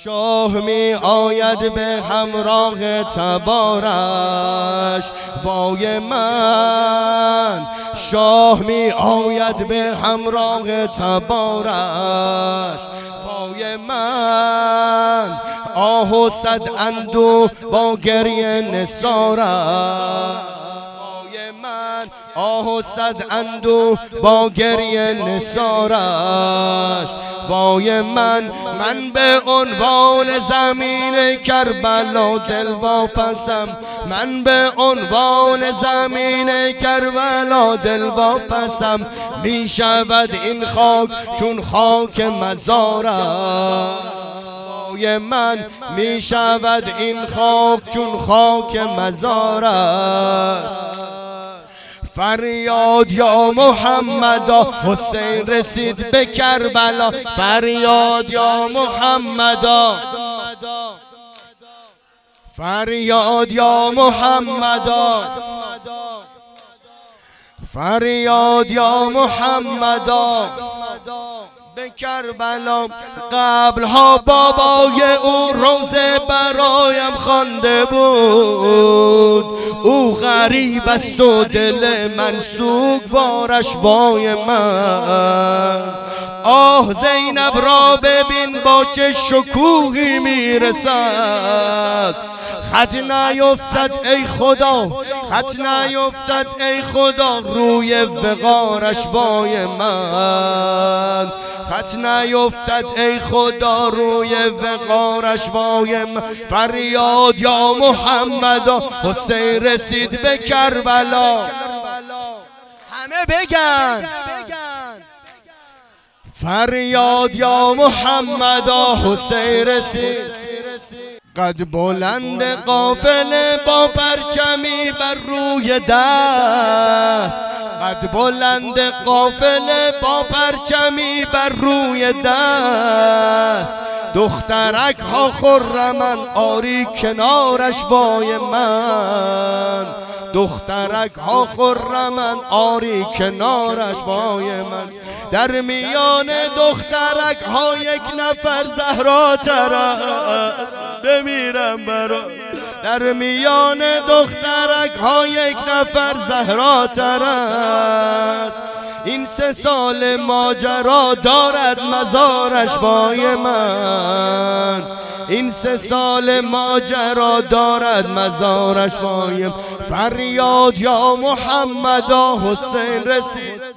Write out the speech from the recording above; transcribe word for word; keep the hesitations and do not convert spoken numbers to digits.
شاه می آید به همراه تبارش، وای من. شاه می آید به همراه تبارش، وای من. آه و صد اندوه با گریه نثارش، آه و صد اندوه با گریه نثارش، وای من. من به عنوان زمین کربلا دل واپسم، من به عنوان زمین کربلا دل واپسم. می شود این خاک چون خاک مزارم، وای من. می شود این خاک چون خاک مزارش. فریاد یا محمدا، حسین رسید به کربلا. فریاد یا محمدا، فریاد یا محمدا، فریاد یا محمدا. به کربلا قبلها بابای او روزه برایم خوانده بود. او غریب است و دل من سوگوارش، وای من. آه زینب را ببین با چه شکوهی میرسد. خط نیفتد ای خدا، خط نیفتد ای خدا روی وقارش، وای من. خط نیفتد ای خدا روی وقارش، وای من. فریاد یا محمدا، حسین رسید به کربلا. همه بگن فریاد یا محمدا، حسین رسید. قد بلند قافله با پرچمی بر روی دست، قد بلند قافله با پرچمی بر روی دست. دخترک ها خرمن آری کنارش، وای من. دخترک ها خرمن آری کنارش، وای من. در میان دخترک ها یک نفر زهرا تره، بمیرم برا. در میان دخترک ها یک نفر زهرا تره. این سه سال ماجرا دارد مزارش، وای من. این سه سال ماجرا دارد مزارش، وای من. فریاد یا محمدا، حسین رسید.